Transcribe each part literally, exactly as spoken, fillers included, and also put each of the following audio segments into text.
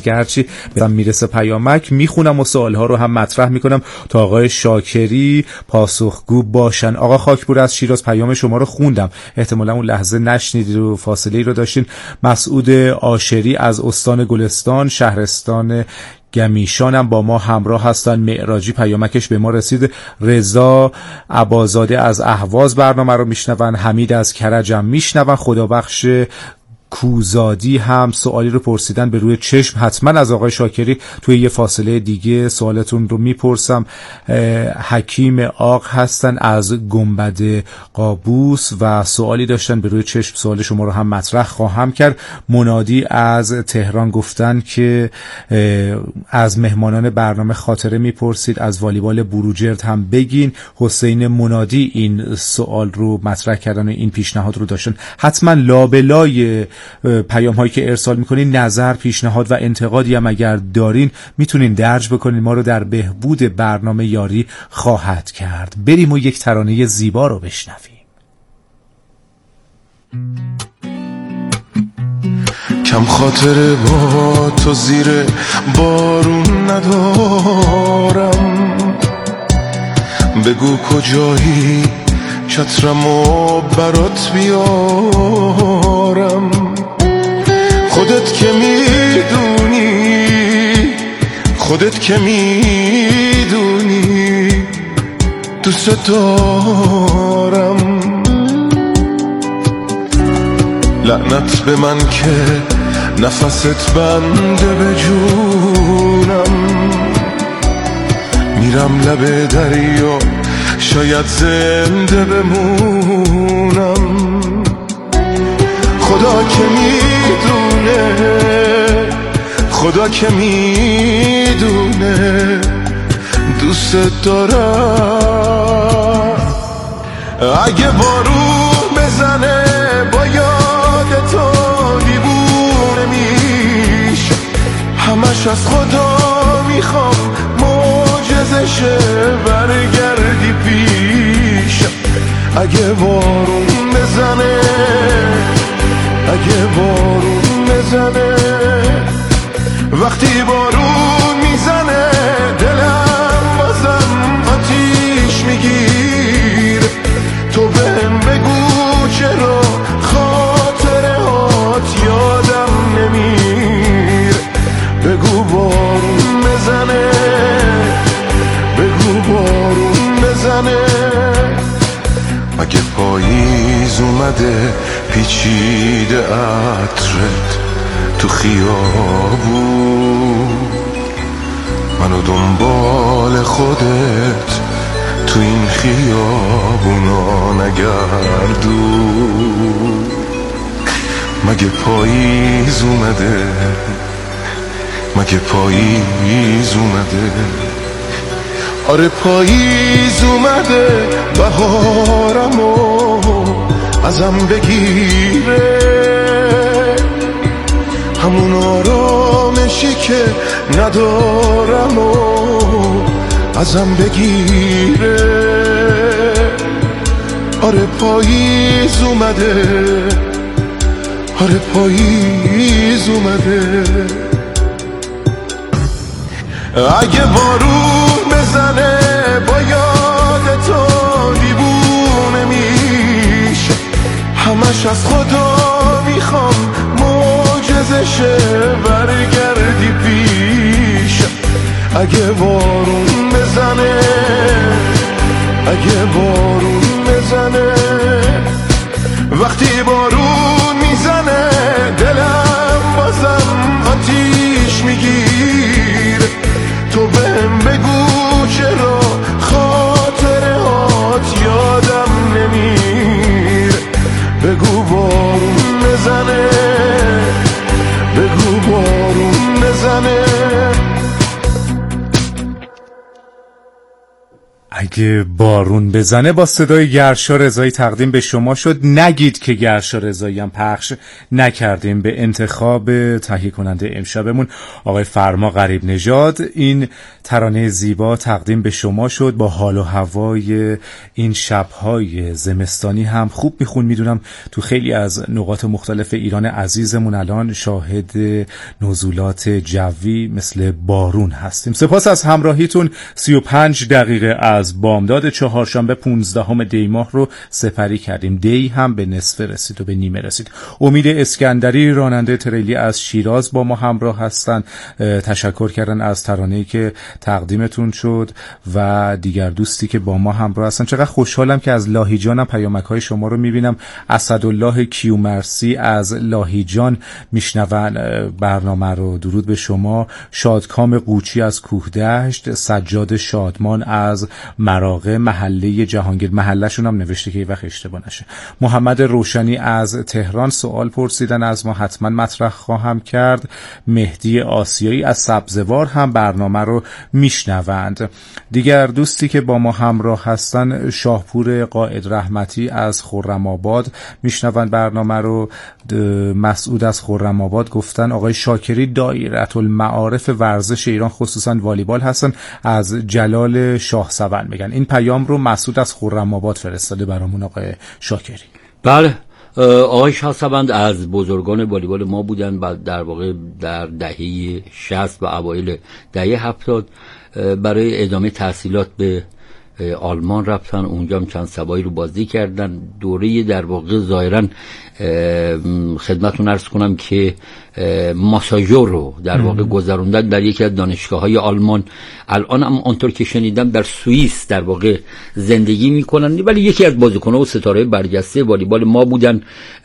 که هرچی بدم میرسه پیامک میخونم و سوالها رو هم مطرح میکنم تا آقای شاکری پاسخگو باشن. آقا خاکپور از شیراز، پیام شما رو خوندم، احتمالا اون لحظه نشنیدید و فاصله ای رو داشتین. مسعود آشری از استان گلستان شهرستان گمیشان هم با ما همراه هستن. معراجی پیامکش به ما رسید. رضا عبازاده از اهواز برنامه رو میشنون. حمید از کرج هم میشنون. خدابخش کوزادی هم سوالی رو پرسیدن به روی چشم. حتما از آقای شاکری توی یه فاصله دیگه سوالتون رو میپرسم. حکیم آق هستن از گنبد قابوس و سوالی داشتن به روی چشم، سوال شما رو هم مطرح خواهم کرد. منادی از تهران گفتن که از مهمانان برنامه خاطره میپرسید، از والیبال بروجرد هم بگین. حسین منادی این سوال رو مطرح کردن و این پیشنهاد رو داشتن. حتما لابلای پیام هایی که ارسال میکنین نظر، پیشنهاد و انتقادی هم اگر دارین میتونین درج بکنین، ما رو در بهبود برنامه یاری خواهد کرد. بریم و یک ترانه زیبا رو بشنویم. کم خاطر با تو زیر بارون ندارم، بگو کجایی چترمو برات بیارم. خودت که میدونی، خودت که میدونی دوست دارم. لعنت به من که نفست بنده به جونم، میرم لب دریا شاید زنده بمونم. خدا که میدونه، خدا که میدونه دوست دارم. اگه بارون بزنه با یاد تو دیوونه میشم، همش از خدا میخوام معجزشه برگردی پیشم. اگه بارون بزنه، اگه بارون بزنه، وقتی بارون میزنه دلم بازم آتیش میگیره. تو بهم بگو چرا خاطره هات یادم نمیره. بگو بارون بزنه، بگو بارون بزنه. مگه پاییز اومده پیچیده عطرت تو خیابون، منو دنبال خودت تو این خیابونا نگردون. مگه پاییز اومده، مگه پاییز اومده. آره پاییز اومده بهارمو ازم بگیره، همون آرامشی که ندارم و ازم بگیره. آره پاییز اومده، آره پاییز اومده. اگه بارون بزنه با یاد تو دیوونه میشه، همش از خدا میخوام معجزشه برگردی پیشم. اگه بارون بزنه، اگه بارون بزنه، وقتی بارون میزنه دلم بازم آتیش میگیره. تو بهم بگو چرا خاطره هات یادم نمیره. بگو بارون بزنه، بگو بارون بزنه. اگه بارون بزنه با صدای گرشا رضایی تقدیم به شما شد. نگید که گرشا رضایی هم پخش نکردیم. به انتخاب تهیه کننده امشبمون آقای فرما غریب نژاد این ترانه زیبا تقدیم به شما شد. با حال و هوای این شب‌های زمستانی هم خوب میخون. میدونم تو خیلی از نقاط مختلف ایران عزیزمون الان شاهد نزولات جوی مثل بارون هستیم. سپاس از همراهیتون. سی و پنج دقیقه از بامداد چهارشنبه پانزدهم دی ماه رو سپری کردیم. دی هم به نصف رسید و به نیمه رسید. امید اسکندری راننده تریلی از شیراز با ما همراه هستن. تشکر کردن از ترانه‌ای که تقدیمتون شد و دیگر دوستی که با ما همراه هستن. چقدر خوشحالم که از لاهیجانم پیامک‌های شما رو میبینم. اسدالله کیومرسی از لاهیجان میشنون برنامه رو. درود به شما. شادکام قوچی از کوهدشت، سجاد شادمان از مراغه محله جهانگیر، محلهشون هم نوشته که یه وقت اشتباه نشه. محمد روشنی از تهران سوال پرسیدن از ما، حتما مطرح خواهم کرد. مهدی آسیایی از سبزوار هم برنامه رو میشنوند. دیگر دوستی که با ما همراه هستن شاهپور قائد رحمتی از خرم‌آباد میشنوند برنامه رو. مسعود از خرم‌آباد گفتن آقای شاکری دایره المعارف ورزش ایران خصوصا والیبال هستن. از جلال شاه سون میگن. این پیام رو مسعود از خرم‌آباد فرستاده برامون آقای شاکری. بله، آقای شاه سوند از بزرگان والیبال ما بودن. بعد در واقع در دهه شصت و اوایل دهه هفتاد برای ادامه تحصیلات به آلمان رفتن. اونجا هم چند سبایی رو بازی کردن. دوره در واقع ظاهرا خدمتتون عرض کنم که ماساژور رو در واقع گذروندن در یکی از دانشگاه‌های آلمان. الان هم آنطور که شنیدم در سوئیس در واقع زندگی میکنن، ولی یکی از بازیکن‌ها و ستاره برجسته والیبال ما بودن.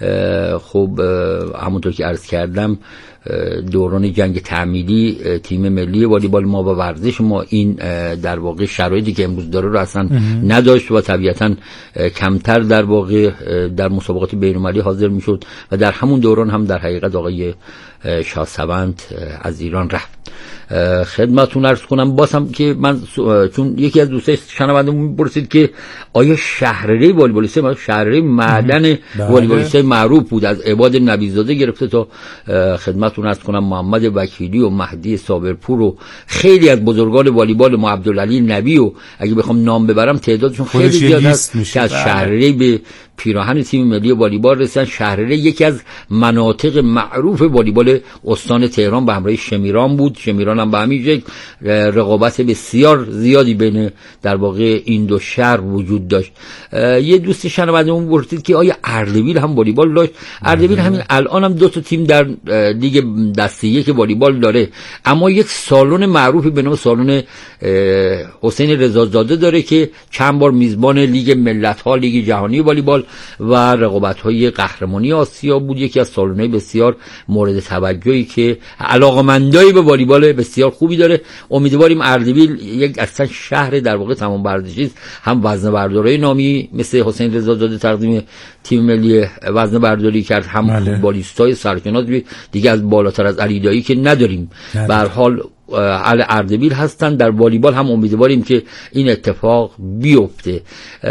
خب همونطور که عرض کردم دوران جنگ تعمیدی تیم ملی والیبال ما و ورزش ما این در واقع شرایطی که امروز داره رو اصلا نداشت و طبیعتاً کمتر در واقع در مسابقات بین‌المللی حاضر میشد و در همون دوران هم در حقیقت آقای شاهسوند از ایران رفت. خدمتتون عرض کنم بازم که من چون یکی از دوستای شنونده‌مون میپرسید که آیا شهرره والیبالیست ما شهرره معدن والیبالیست معروف بود، از عباد نبیزاده گرفته تا خدمتتون عرض کنم محمد وکیلی و مهدی صابرپور و خیلی از بزرگان والیبال ما، عبدالعلی نبی و اگه بخوام نام ببرم تعدادشون خیلی زیاد است که از شهرره به پیراهن تیم ملی والیبال رسیدن. شهرره یکی از مناطق معروف والیبال استان تهران به همراه شمیران بود. شمیران هم به همین شکل رقابت بسیار زیادی بین در واقع این دو شهر وجود داشت. یه دوست شنوندهمون پرسید که آیا اردبیل هم والیبال داشت؟ اردبیل همین الان هم دو تا تیم در لیگ دسته یک والیبال داره، اما یک سالن معروفی به نام سالن حسین رضازاده داره که چند بار میزبان لیگ ملت‌ها، لیگ جهانی والیبال و رقابت‌های قهرمانی آسیا بود. یکی از سالن‌های بسیار مورد توجهی که علاقه‌مندای به والیبال بسیار خوبی داره. امیدواریم اردبیل یک اصلا شهر در واقع تمام ورزشی است، هم وزنه بردارای نامی مثل حسین رضازاده تقدیم تیم ملی وزنه برداری کرد، هم فوتبالیستای سرشناس دیگه از بالاتر از علی دایی که نداریم. به هر حال اهل اردبیل هستن. در والیبال هم امیدواریم که این اتفاق بیفته.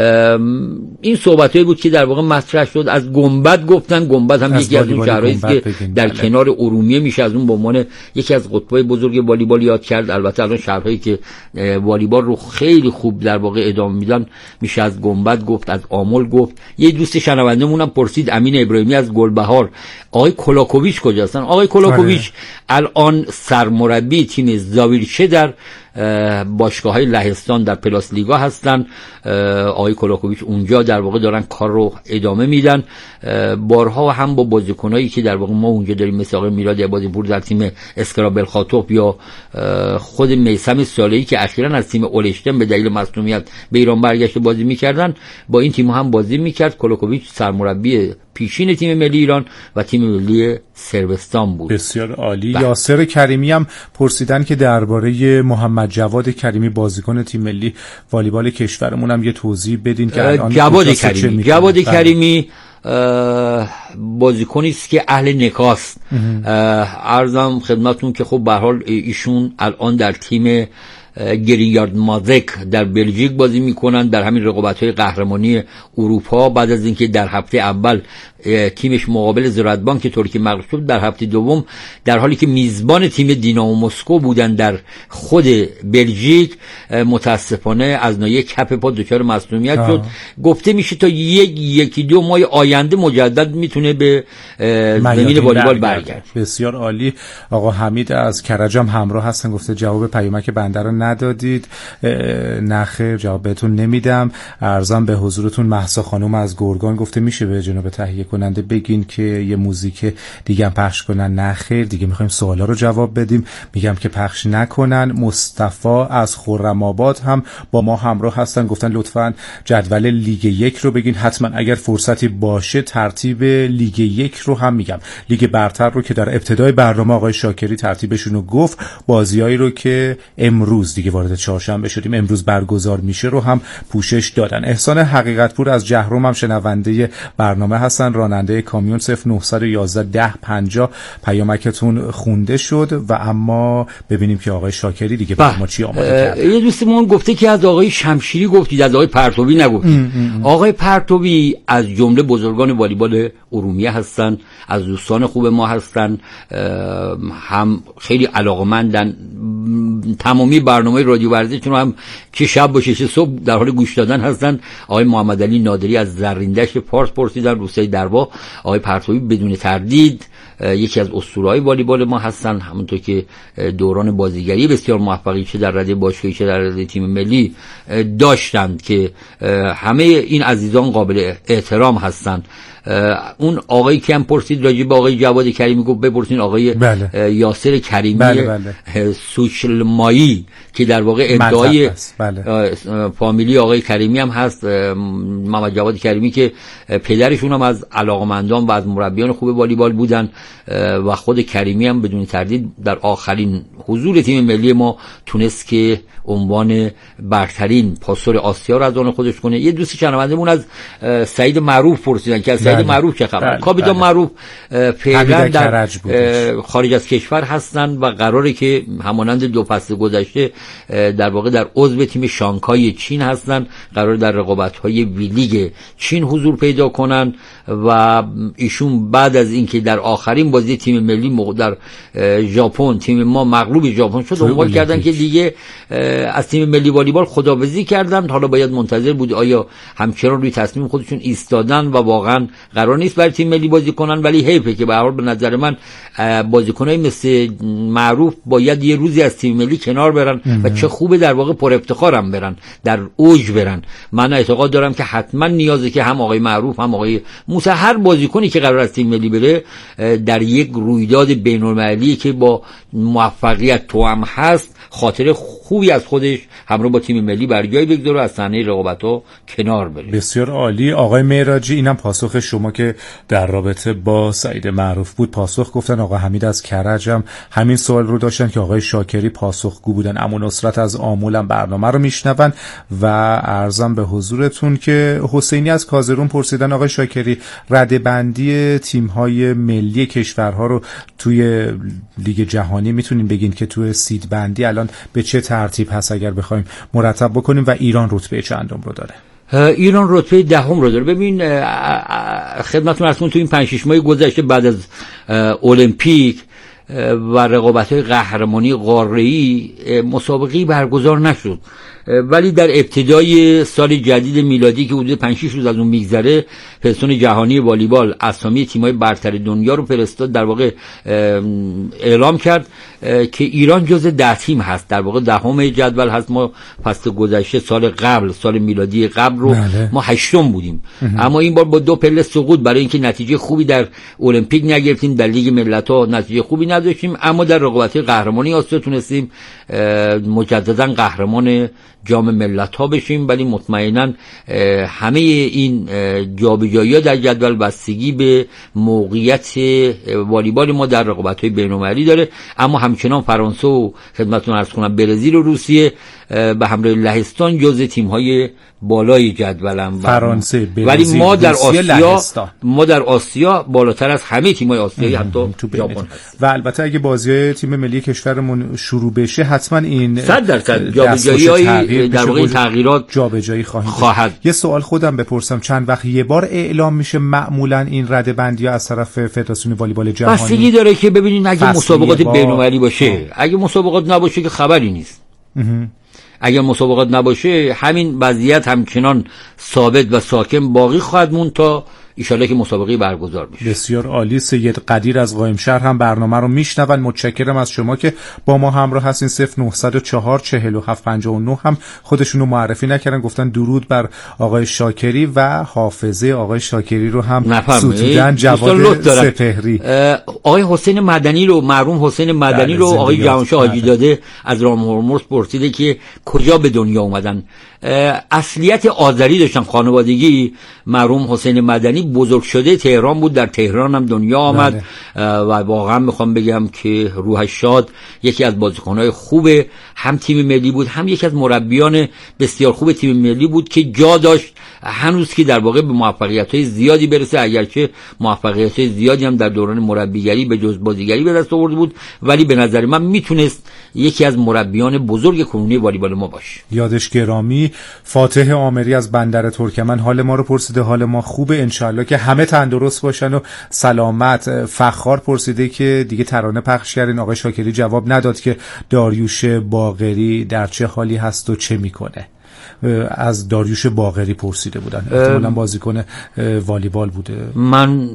این صحبتایی بود که در واقع مطرح شد. از گنبد گفتن. گنبد هم یکی از اون شهرهایی است که در بله. کنار ارومیه میشه از اون به عنوان یکی از قطبای بزرگ والیبال یاد کرد. البته الان شهرهایی که والیبال رو خیلی خوب در واقع ادامه میدن میشه از گنبد گفت، از آمل گفت. یه دوست شنوندهمون هم پرسید امین ابراهیمی از گلبهار آقای کلاکوویچ کجا هستن؟ آقای کلاکوویچ الان سرمربی تیم زاویرچه در باشگاه‌های لهستان در پلاس لیگا هستن. آقای کلاکوویچ اونجا در واقع دارن کار رو ادامه میدن. بارها هم با بازیکنایی که در واقع ما اونجا داریم مثل آقای میلاد عبادی‌پور در تیم اسکرابل خاطوب یا خود میثم صالحی که اخیراً از تیم اولشتن به دلیل مصونیت به ایران برگشته بازی میکردن، با این تیم هم بازی میکرد. کلاکوویچ سرمربی پیشین تیم ملی ایران و تیم ملی صربستان بود. بسیار عالی. بح. یاسر کریمی هم پرسیدن که درباره محمد جواد کریمی بازیکن تیم ملی والیبال کشورمون هم یه توضیح بدین که الان جواد کریمی جواد کریمی بازیکنی است که اهل نکاست. عرضم خدمتتون که خب به هر حال ایشون الان در تیم گرینیارد مازک در بلژیک بازی میکنن در همین رقابت‌های قهرمانی اروپا. بعد از اینکه در هفته اول تیمش مقابل زراعت بانک ترکیه مغلوب شد، در هفته دوم در حالی که میزبان تیم دینامو مسکو بودن در خود بلژیک متاسفانه از ناحیه کپ پا دچار مصدومیت شد. گفته میشه تا یک یکی دو ماه آینده مجدد میتونه به زمین والیبال برگرده. بسیار عالی. آقا حمید از کرج هم همراه هستن، گفته جواب پیامک بنده رو ندادید. نخیر جواب بهتون نمیدم. ارزم به حضورتون مهسا خانم از گرگان گفته میشه به جناب تهیه کننده بگین که یه موزیک دیگه هم پخش کنن. نخیر دیگه میخوایم سوالا رو جواب بدیم، میگم که پخش نکنن. مصطفی از خرم‌آباد هم با ما همراه هستن، گفتن لطفاً جدول لیگ یک رو بگین، حتما اگر فرصتی باشه ترتیب لیگ یک رو هم میگم. لیگ برتر رو که در ابتدای برنامه آقای شاکری ترتیبشون رو گفت، بازیایی رو که امروز دیگه وارد چهارشنبه شدیم امروز برگزار میشه رو هم پوشش دادن. احسان حقیقتپور از جهرم هم شنونده برنامه هستن، راننده کامیون. صفر نه یک یک ده پنجاه پیامکتون خونده شد و اما ببینیم که آقای شاکری دیگه با ما چی آماده کرده. یه دوستمون گفته که از آقای شمشیری گفتید، از آقای پرتوی نگفتید. آقای پرتوی از جمله بزرگان والیبال ارومیه هستن، از دوستان خوب ما هستن، هم خیلی علاقمندن. تمامی برنامه رادیو ورزششون هم که شب باشه چه صبح در حال گوش دادن هستن. آقای محمد علی نادری از زرین‌دشت فارس پرسیدن، روستای دربا. آقای پرتوی بدون تردید یکی از اسطوره‌های والیبال ما هستن، همونطور که دوران بازیگری بسیار موفقی چه در رده باشگاهی چه در رده تیم ملی داشتند که همه این عزیزان قابل احترام هستند. اون آقایی که هم پرسید راجع به آقای جواد کریمی، گفت بپرسین آقای بله. یاسر کریمی بله بله. سوشلمایی که در واقع ادعای بله. فامیلی آقای کریمی هم هست، محمد جواد کریمی که پدرشون هم از علاقمندان و از مربیان خوب والیبال بودن و خود کریمی هم بدون تردید در آخرین حضور تیم ملی ما تونست که عنوان برترین پاسور آسیا رو از آن خودش کنه. یه دوست شنوندمون از سعید معروف پرسیدن که از سعید معروف چه خبر؟ کاپیتان معروف فعلا در خارج از کشور هستن و قراره که همانند دو فصل گذشته در واقع در عضو تیم شانگهای چین هستن، قرار در رقابت‌های وی لیگ چین حضور پیدا کنن و ایشون بعد از اینکه در آخرین بازی تیم ملی در ژاپن تیم ما مغلوب ژاپن شد، دنبال کردن که دیگه از تیم ملی والیبال خداحافظی کردن. حالا باید منتظر بود آیا همچنان روی تصمیم خودشون ایستادن و واقعا قرار نیست برای تیم ملی بازی کنن. ولی حیفه که به هر حال به نظر من بازیکنای مثل معروف باید یه روزی از تیم ملی کنار برن و چه خوبه در واقع پر افتخارم برن، در اوج برن. من اعتقاد دارم که حتما نیازه که هم آقای معروف هم آقای موسی، هر بازیکنی که قرار از تیم ملی بره در یک رویداد بین‌المللی که با موفقیت توام هست خاطر خوبی از خودش همراه با تیم ملی بر جای بگذاره، از صحنه رقابت‌ها کنار بره. بسیار عالی. آقای معراجی، اینم پاسخ شما که در رابطه با سعید معروف بود پاسخ گفتن. آقا حمید از کرج هم همین سوال رو داشتن که آقای شاکری پاسخگو بودن. اما نصرت از آمولم برنامه رو میشنون و ارزم به حضورتون که حسینی از کازرون پرسیدن آقای شاکری رده بندی تیم‌های ملی کشورها رو توی لیگ جهانی میتونیم بگین که توی سید بندی الان به چه ترتیب هست اگر بخوایم مرتب بکنیم و ایران رتبه چندم رو داره؟ ایران رتبه دهم رو داره. ببین خدمتتون عرض کنم تو این پنج شش ماه گذشته بعد از المپیک و رقابت‌های قهرمانی قاره‌ای مسابقه‌ای برگزار نشد، ولی در ابتدای سال جدید میلادی که حدود پنج شش روز از اون میگذره، فدراسیون جهانی والیبال اسامی تیم‌های برتر دنیا رو فرستاد، در واقع اعلام کرد که ایران جزء ده تیم هست، در واقع دهم جدول هست. ما فصل گذشته سال قبل سال میلادی قبل رو بله. ما هشتم بودیم، اما این بار با دو پله سقوط برای اینکه نتیجه خوبی در المپیک نگرفتیم، در لیگ ملت‌ها نتیجه خوبی نداشتیم، اما در رقابت‌های قهرمانی آسیا تونستیم مجددا قهرمان جام ملت‌ها بشیم، ولی مطمئناً همه این جابجایی‌ها در جدول بستگی به موقعیت والیبال ما در رقابت‌های بین‌المللی داره. اما همچنان فرانسه و خدمتتون عرض کنم برزیل و روسیه به همراه لهستان جزء تیم‌های بالای جدولن. فرانسه، برزیل، ولی ما در آسیا لهستان. ما در آسیا بالاتر از همه تیم‌های آسیایی حتی ژاپن هست. و البته اگه بازی تیم ملی کشورمون شروع بشه حتما این صد درصد جابجایی در واقع تغییرات جابجایی خواهیم خواهد. یه سوال خودم بپرسم، چند وقت یه بار اعلام میشه معمولا این رده‌بندی از طرف فدراسیون والیبال جهانی؟ بستگی داره که ببینید اگه مسابقات بین‌المللی باشه، اگه مسابقات نباشه که خبری نیست. اگر مسابقات نباشه همین وضعیت همچنان ثابت و ساکن باقی خواهد موند تا ایشالا که مسابقه برگزار بشه. بسیار عالی. سید قدیر از قائمشهر هم برنامه رو میشنون. متشکرم از شما که با ما همراه هستین. صفر نه صفر چهار چهل و هفت پنجاه و نه هم خودشونو معرفی نکردن، گفتن درود بر آقای شاکری و حافظه آقای شاکری رو هم ستودن. جواد سپهری، آقای حسین مدنی رو، مرحوم حسین مدنی رو آقای جهانشاه حاجی داده از رام هرمز پرسیده که کجا به دنیا اومدن. اصلیت آذری داشتن، خانوادگی. مرحوم حسین مدنی بزرگ شده تهران بود، در تهران هم دنیا آمد و واقعا میخوام بگم که روحش شاد. یکی از بازیکن‌های خوب هم تیم ملی بود، هم یکی از مربیان بسیار خوب تیم ملی بود که جا داشت هنوز که در واقع به موفقیت‌های زیادی برسه، اگرچه موفقیت‌های زیادی هم در دوران مربیگری به جز بازیگری به دست آورده بود، ولی به نظر من میتونست یکی از مربیان بزرگ کنونی والیبال ما باشه. یادش گرامی. فاتح آمری از بندر ترکمن حال ما رو پرسیده. حال ما خوبه انشالله که همه تندرست باشن و سلامت. فخار پرسیده که دیگه ترانه پخش کردین، آقای شاکری جواب نداد که داریوش باقری در چه حالی هست و چه میکنه. از داریوش باقری پرسیده بودن، احتمالاً بازیکن والیبال بوده. من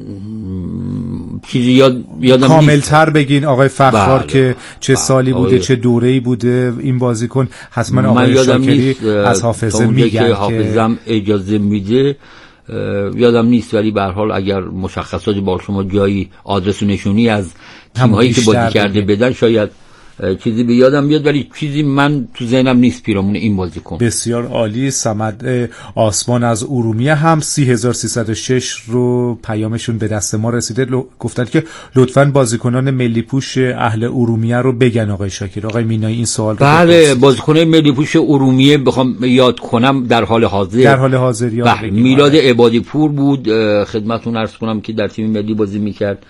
چیزی یاد یادم کاملتر بگین آقای فخار بله. که چه سالی بوده آقای... چه دوره‌ای بوده این بازیکن. حتما آقای شاکری از حافظه میگن که حافظم اجازه میده، یادم نیست، ولی به هر حال اگر مشخصاتی با شما جایی آدرس و نشونی از تیم‌هایی که بازی کرده بدن شاید چیزی به یادم بیاد، ولی چیزی من تو ذهنم نیست پیرامون این بازیکن. بسیار عالی. صمد آسمان از ارومیه هم سی هزار و سیصد و شش رو پیامشون به دست ما رسیده. ل... گفتن که لطفاً بازیکنان ملی پوش اهل ارومیه رو بگن آقای شاکر. آقای مینایی این سوال رو بله، بازیکنان ملی پوش ارومیه بخوام یاد کنم در حال حاضر در حال حاضر یاد بله. میلاد عبادی پور بود، خدمتتون عرض کنم که در تیم ملی بازی میکرد.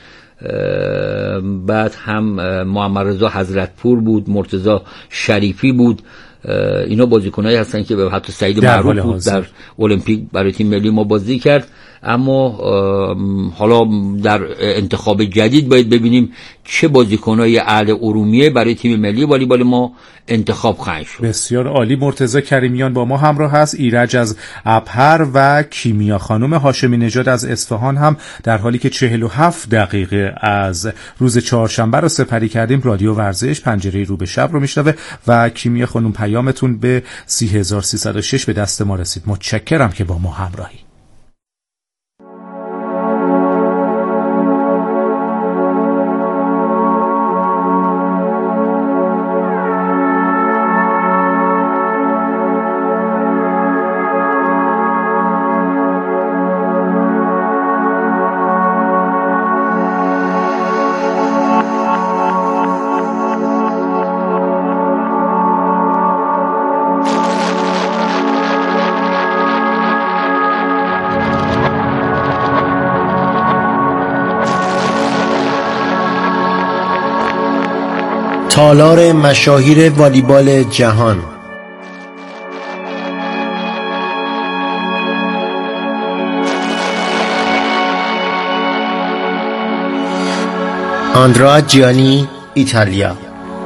بعد هم محمد رضا حضرتپور بود، مرتضی شریفی بود. اینا بازیکنایی هستن که حتی سعید معروف بود در المپیک برای تیم ملی ما بازی کرد. اما حالا در انتخاب جدید باید ببینیم چه بازیکنای اهل ارومیه برای تیم ملی والیبال ما انتخاب خواهند شد. بسیار عالی. مرتضی کریمیان با ما همراه هست. ایرج از ابهر و کیمیا خانم هاشمی نژاد از اصفهان هم در حالی که چهل و هفت دقیقه از روز چهارشنبه رو سپری کردیم رادیو ورزش پنجره رو به شب رو میشنوه و کیمیا خانم پیامتون به سی هزار و سیصد و شش به دست ما رسید. متشکرم که با ما همراهی. تالار مشاهیر والیبال جهان. آندرا جیانی، ایتالیا.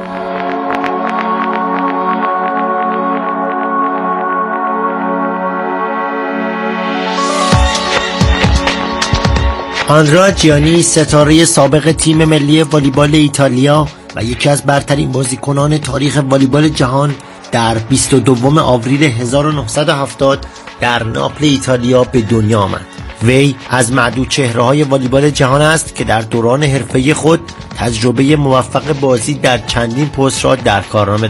آندرا جیانی ستاره سابق تیم ملی والیبال ایتالیا و یکی از برترین بازیکنان تاریخ والیبال جهان در بیست و دوم آوریل هزار و نهصد و هفتاد در ناپل ایتالیا به دنیا آمد. وی از معدود چهره‌های والیبال جهان است که در دوران حرفه‌ای خود تجربه موفق بازی در چندین پست را در کارنامه دارد.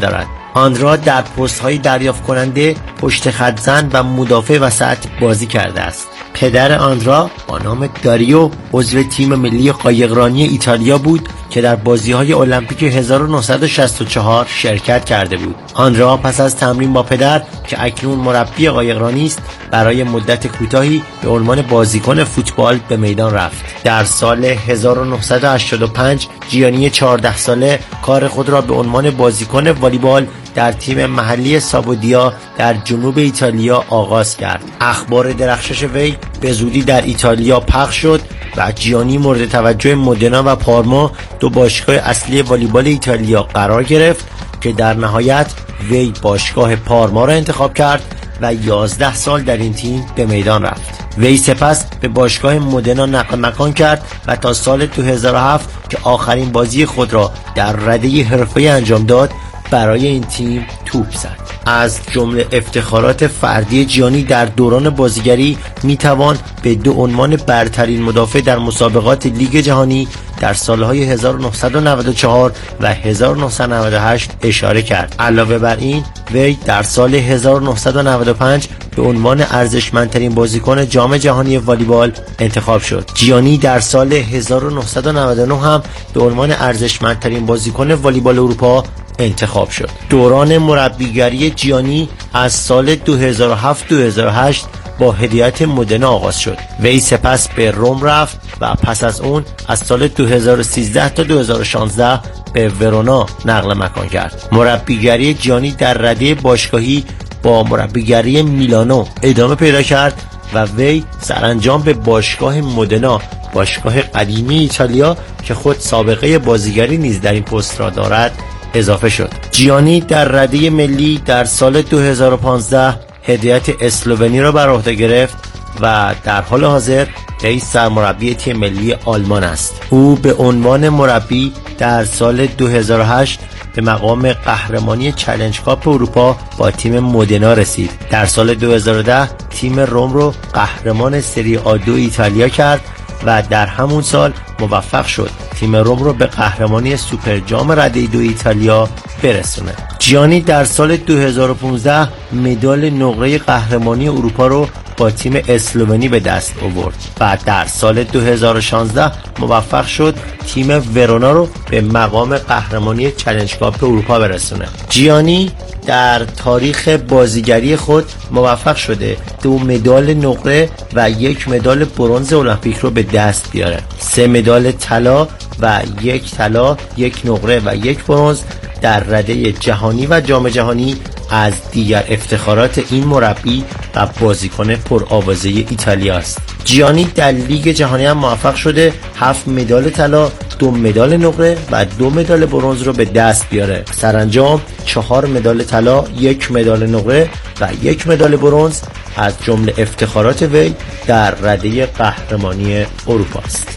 آندرا در پست‌های دریافت کننده، پشت خط زن و مدافع وسط بازی کرده است. پدر آندرا با نام داریو عضو تیم ملی قایقرانی ایتالیا بود که در بازی‌های المپیک هزار و نهصد و شصت و چهار شرکت کرده بود. آندرا پس از تمرین با پدر که اکنون مربی قایقرانی است، برای مدت کوتاهی به عنوان بازیکن فوتبال به میدان رفت. در سال هزار و نهصد و هشتاد و پنج جیانی چهارده ساله کار خود را به عنوان بازیکن والیبال در تیم محلی سابودیا در جنوب ایتالیا آغاز کرد. اخبار درخشش وی به زودی در ایتالیا پخش شد و جیانی مورد توجه مودنا و پارما، دو باشگاه اصلی والیبال ایتالیا قرار گرفت که در نهایت وی باشگاه پارما را انتخاب کرد و یازده سال در این تیم به میدان رفت. وی سپس به باشگاه مودنا نقل مکان کرد و تا سال دو هزار و هفت که آخرین بازی خود را در رده حرفه‌ای انجام داد، برای این تیم توپ زد. از جمله افتخارات فردی جیانی در دوران بازیگری میتوان به دو عنوان برترین مدافع در مسابقات لیگ جهانی در سالهای هزار و نهصد و نود و چهار و هزار و نهصد و نود و هشت اشاره کرد. علاوه بر این، وی در سال هزار و نهصد و نود و پنج به عنوان ارزشمندترین بازیکن جام جهانی والیبال انتخاب شد. جیانی در سال هزار و نهصد و نود و نه هم به عنوان ارزشمندترین بازیکن والیبال اروپا انتخاب شد. دوران مربیگری جیانی از سال دو هزار و هفت تا دو هزار و هشت با هدایت مودنا آغاز شد. وی سپس به روم رفت و پس از اون از سال دو هزار و سیزده تا دو هزار و شانزده به ورونا نقل مکان کرد. مربیگری جیانی در رده باشگاهی با مربیگری میلانو ادامه پیدا کرد و وی سرانجام به باشگاه مودنا، باشگاه قدیمی ایتالیا که خود سابقه بازیگری نیز در این پست را دارد، اضافه شد. جیانی در رده ملی در سال دو هزار و پانزده هدایت اسلوونی را بر عهده گرفت و در حال حاضر رئیس سرمربی تیم ملی آلمان است. او به عنوان مربی در سال دو هزار و هشت به مقام قهرمانی چالش کاپ اروپا با تیم مودنا رسید. در سال دو هزار و ده تیم روم رو قهرمان سری آ دو ایتالیا کرد و در همون سال موفق شد تیم روم رو به قهرمانی سوپر جام رده دو ایتالیا برسونه. جیانی در سال دو هزار و پانزده مدال نقره قهرمانی اروپا رو با تیم اسلوونی به دست آورد و در سال دو هزار و شانزده موفق شد تیم ورونا رو به مقام قهرمانی چالش کاپ اروپا برسونه. جیانی در تاریخ بازیگری خود موفق شده دو مدال نقره و یک مدال برنز المپیک رو به دست بیاره. سه مدال طلا و یک طلا، یک نقره و یک برنز در رده جهانی و جام جهانی از دیگر افتخارات این مربی و بازیکن پرآوازه ایتالیا است. جیانی در لیگ جهانی هم موفق شده هفت مدال طلا، دو مدال نقره و دو مدال برنز رو به دست بیاره. سرانجام چهار مدال طلا، یک مدال نقره و یک مدال برنز از جمله افتخارات وی در رده قهرمانی اروپا است.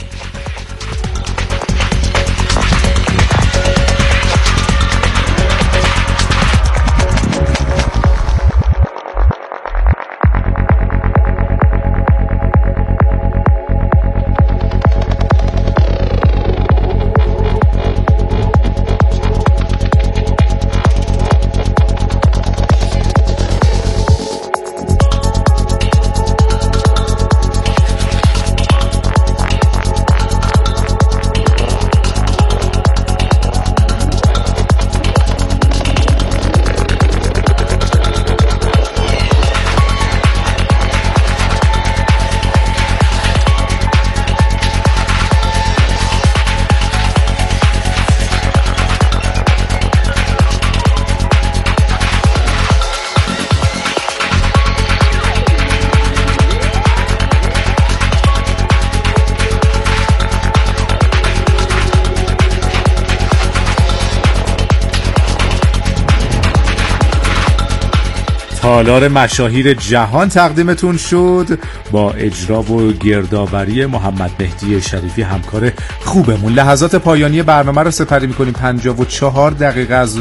تالار مشاهیر جهان تقدیمتون شد با اجرا و گردآوری محمد مهدی شریفی، همکار خوبمون. لحظات پایانی برنامه رو سپری می‌کنیم. پنجاه و چهار دقیقه از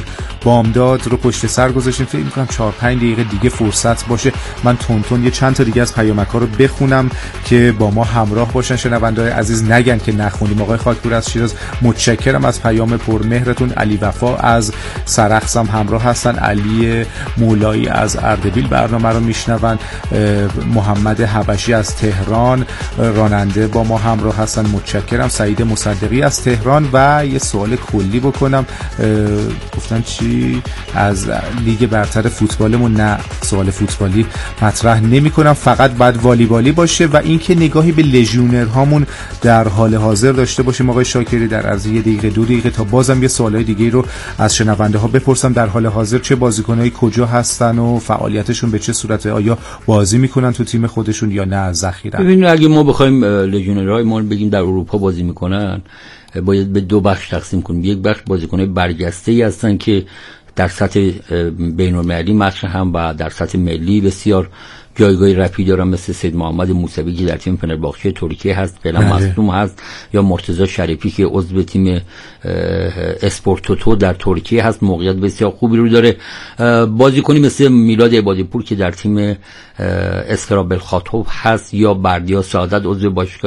بامداد رو پشت سر گذاشتیم. فکر می‌کنم چهار پنج دقیقه دیگه فرصت باشه من تون تون یه چند تا دیگه از پیامک‌ها رو بخونم که با ما همراه باشن شنونده‌های عزیز، نگن که نخونیم. آقای خاکپور از شیراز متشکرم از پیام پرمهرتون. علی وفا از سرخس هم همراه هستن. علی مولایی از اردبیل برنامه رو میشنون. محمد حبشی از تهران راننده با ما همراه هستن، متشکرم. سعید مصدقی از تهران. و یه سوال کلی بکنم، گفتن چی از لیگ برتر فوتبالمون؟ نه، سوال فوتبالی مطرح نمی کنم، فقط بعد والیبالی باشه و اینکه نگاهی به لژیونرهامون در حال حاضر داشته باشیم. آقای شاکری در عرض یه دقیقه دو دقیقه تا بازم یه سوالای دیگه رو از شنونده ها بپرسم. در حال حاضر چه بازیکنایی کجا هستن و فعالیتشون به چه صورته؟ آیا بازی میکنن تو تیم خودشون یا نه ذخیره؟ ببینید اگه ما بخوایم لژیونرهای ما بگیم در اروپا بازی میکنن، باید به دو بخش تقسیم کنیم. یک بخش بازیکن‌های برجسته‌ای هستن که در سطح بین‌المللی مطرح هم و در سطح ملی بسیار جایگاهی رفیع دارن، مثل سید محمد موسوی که در تیم فنرباخچه ترکیه هست، فعلا مصدوم هست، یا مرتضی شریفی که عضو تیم اسپورتوتو در ترکیه هست، موقعیت بسیار خوبی رو داره. بازیکنی مثل میلاد عبادی‌پور که در تیم اسکرابل خاطوب هست، یا بردیا سعادت عضو باشگاه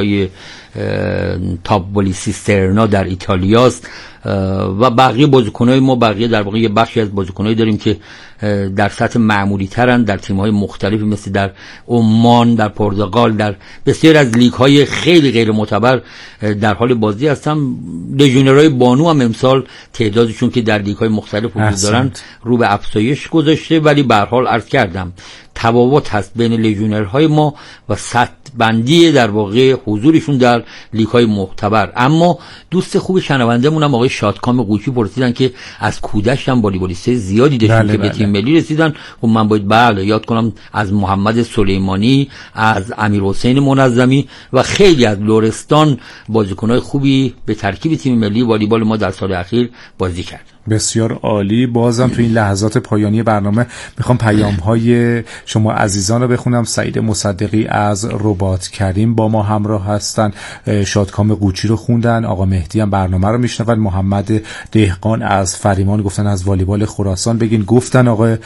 تابولی سیسترنا در ایتالیا است، و بقیه بازیکنای ما بقیه در واقع یه بخشی از بازیکنایی داریم که در سطح معمولی ترن، در تیم‌های مختلفی مثل در عمان، در پرتغال، در بسیار از لیگ‌های خیلی غیر معتبر در حال بازی هستن. لژیونرهای بانو هم امسال تعدادشون که در لیگ‌های مختلف وجود دارن رو به افزایش گذاشته، ولی به هر حال عرض کردم تفاوت هست بین لژیونرهای ما و سطح بندی در واقع حضورشون در لیگ‌های معتبر. اما دوست خوب شنونده‌مون هم آقای شادکام قوچی پرسیدن که از کودش هم والیبالیست زیادی داشتن بله که بله. به تیم ملی رسیدن. خب من باید بله یاد کنم از محمد سلیمانی، از امیر حسین منظمی و خیلی از لرستان بازیکن‌های خوبی به ترکیب تیم ملی والیبال ما در سال اخیر بازی کردن. بسیار عالی. بازم تو این لحظات پایانی برنامه میخوام پیام‌های شما عزیزان رو بخونم. سعید مصدقی از رباط کریم با ما همراه هستن، شادکام قوچی رو خوندن. آقا مهدی هم برنامه رو میشنون. محمد دهقان از فریمان گفتن از والیبال خراسان بگین. گفتن آقا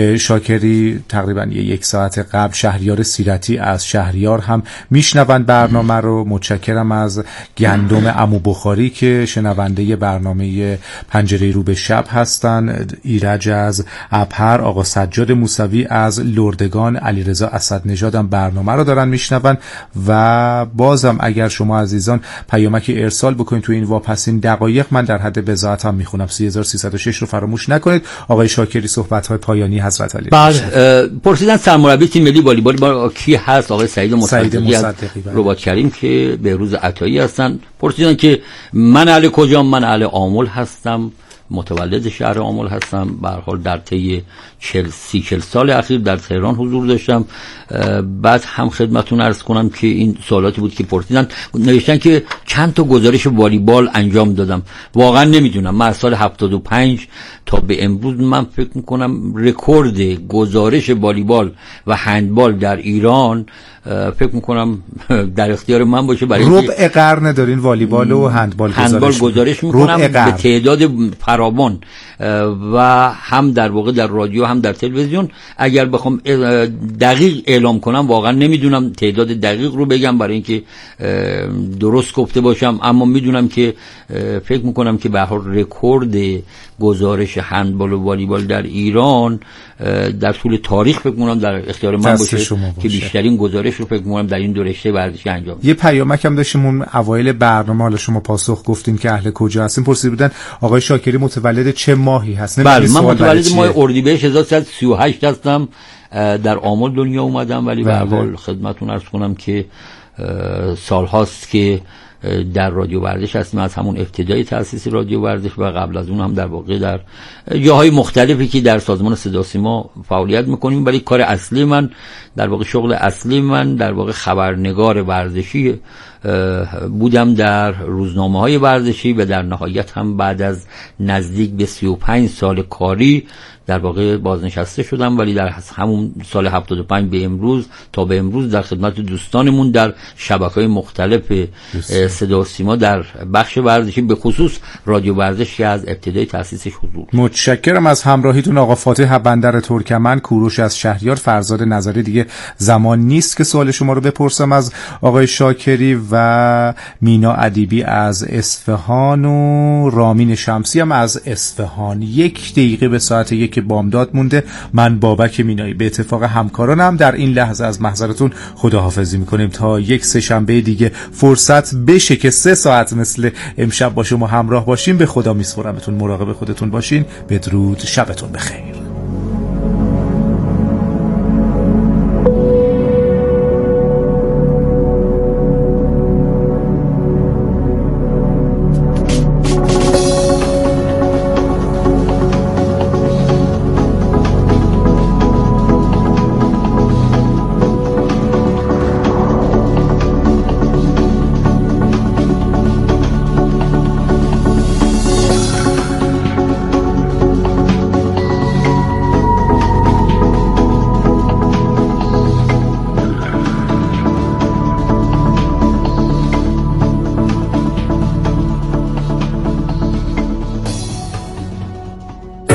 شاکری تقریبا یک ساعت قبل شهریار سیرتی از شهریار هم میشنون برنامه رو. متشکرم از گندم عمو بخاری که شنونده برنامه پنجره رو به شب هستن. ایرج از ابهر، آقا سجاد موسوی از لردگان، علیرضا اسدنژاد هم برنامه رو دارن میشنون. و بازم اگر شما عزیزان پیامک ارسال بکنید تو این واپسین دقایق، من در حد بضاعت هم میخونم. سه هزار و سیصد و شش رو فراموش نکنید. آقای شاکری صحبت‌های پایانی حضرت علی. بله، پرسیدن سرمربی تیم ملی والیبال با کی هست؟ آقای سعید مصدقی از رباط کریم که بهروز عطایی هستن. پرسیدن که من اهل کجام؟ من اهل آمل هستم، متولد شهر آمل هستم. به هر حال در طی چهل سی چهل سال اخیر در تهران حضور داشتم. بعد هم خدمتتون عرض کنم که این سوالاتی بود که پرسیدن. نوشتن که چند تا گزارش والیبال انجام دادم. واقعا نمیدونم. من از سال هفتاد و پنج تا به امروز من فکر میکنم رکورد گزارش والیبال و هندبال در ایران فکر میکنم در اختیار من باشه. برای ربع قرن دارین والیبال و هندبال گزارش هندبال گزارش میکنم به تعداد فراوان و هم در واقع در رادیو هم در تلویزیون. اگر بخوام دقیق اعلام کنم واقعا نمیدونم تعداد دقیق رو بگم برای اینکه درست گفته باشم، اما میدونم که فکر میکنم که به هر حال رکورد گزارش هندبال و والیبال در ایران در طول تاریخ فکر میکنم در اختیار من باشه, باشه که بیشترین گزارش رو فکر میکنم در این دو رشته ورزشی انجام. یه پیامک هم داشتیم اون اوایل برنامه، حالا شما پاسخ گفتین که اهل کجا هستین. پرسیده بودن آقای شاکری متولد چه ماهی هست؟ بله من متولد ماه اردیبهشت هزار و سیصد و سی و هشت هستم. در آمل دنیا اومدم، ولی به هر حال خدمتتون عرض کنم که سال هاست که در رادیو ورزش هستیم، از همون ابتدای تأسیس رادیو ورزش و قبل از اون هم در واقع در جاهای مختلفی که در سازمان صدا و سیما فعالیت میکنیم. ولی کار اصلی من در واقع شغل اصلی من در واقع خبرنگار ورزشی بودم در روزنامه‌های ورزشی و در نهایت هم بعد از نزدیک به سی و پنج سال کاری در واقع بازنشسته شدم، ولی در همون سال هفتاد و پنج به امروز تا به امروز در خدمت دوستانمون در شبکه‌های مختلف صدا و سیما در بخش ورزشی به خصوص رادیو ورزش که از ابتدای تأسیسش حضور. متشکرم از همراهیتون آقا فاتح بندر ترکمن، کوروش از شهریار، فرزاد نظری. دیگه زمان نیست که سوال شما رو بپرسم از آقای شاکری و مینا ادیبی از اصفهان و رامین شمسی هم از اصفهان. یک دقیقه به ساعت یک بامداد مونده. من بابک مینایی به اتفاق همکارانم در این لحظه از محضرتون خداحافظی میکنیم تا یک سه شنبه دیگه فرصت بشه که سه ساعت مثل امشب با شما همراه باشیم. به خدا میسپارمتون، مراقب خودتون باشین. بدرود، شبتون بخیر.